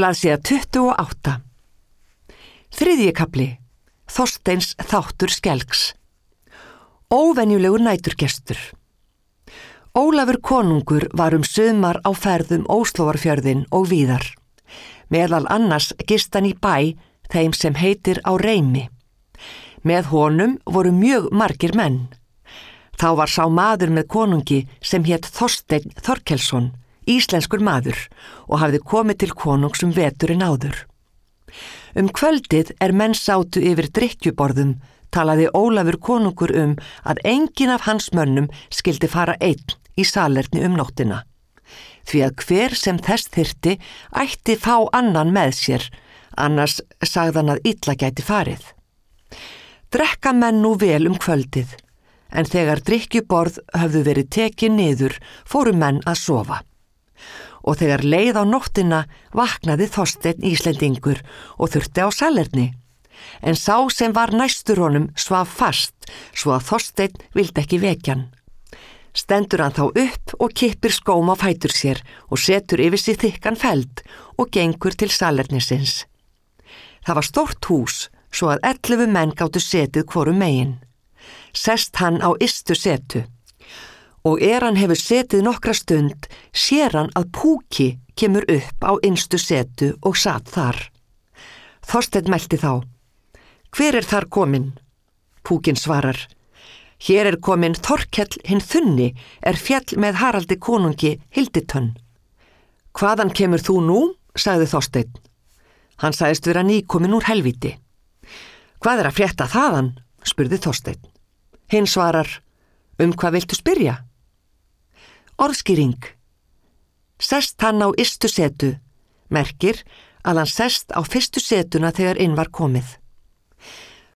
Blaðsíða 28. Þriðji kafli. Þorsteins þáttur skelks. Óvenjulegur næturgestur. Ólafur konungur var sumar á ferðum Óslóarfjörðinn og víðar. Meðal annars gist hann í bæ þeim sem heitir á Reymi. Með honum voru mjög margir menn. Þá var sá maður með konungi sem hét Þorsteinn Þorkelsson, íslenskur maður, og hafði komið til konungs veturinn áður. Kvöldið menn sátu yfir drykkjuborðum, talaði Ólafur konungur að enginn af hans mönnum skyldi fara einn í salerni nóttina. Því að hver sem þess þyrfti ætti fá annan með sér, annars sagði hann að illa gæti farið. Drekka menn nú vel kvöldið, en þegar drykkjuborð höfðu verið tekin niður, fóru menn að sofa. Og þegar leið á nóttina vaknaði Þorsteinn Íslendingur og þurfti á salerni. En sá sem var næstur honum svaf fast, svo að Þorsteinn vildi ekki vekja hann. Stendur hann þá upp og kippir skóm á fætur sér og setur yfir sig þykkan feld og gengur til salernisins. Það var stórt hús, svo að 11 menn gátu setið hvorum megin. Sest hann á ystu setu. Og hann hefur setið nokkra stund, sér hann að púki kemur upp á innstu setu og sat þar. Þorsteinn mælti þá: Hver þar kominn? Púkin svarar: Hér kominn Þorkell hinn þunni, fjall með Haraldi konungi Hilditönn. Hvaðan kemur þú nú? Sagði Þorsteinn. Hann sagðist vera nýkominn úr helvíti. Hvað að frétta þaðan? Spurði Þorsteinn. Hinn svarar: Hvað viltu spyrja? Orðskýring. Sest hann á ystu setu, merkir að hann sest á fyrstu setuna þegar inn var komið.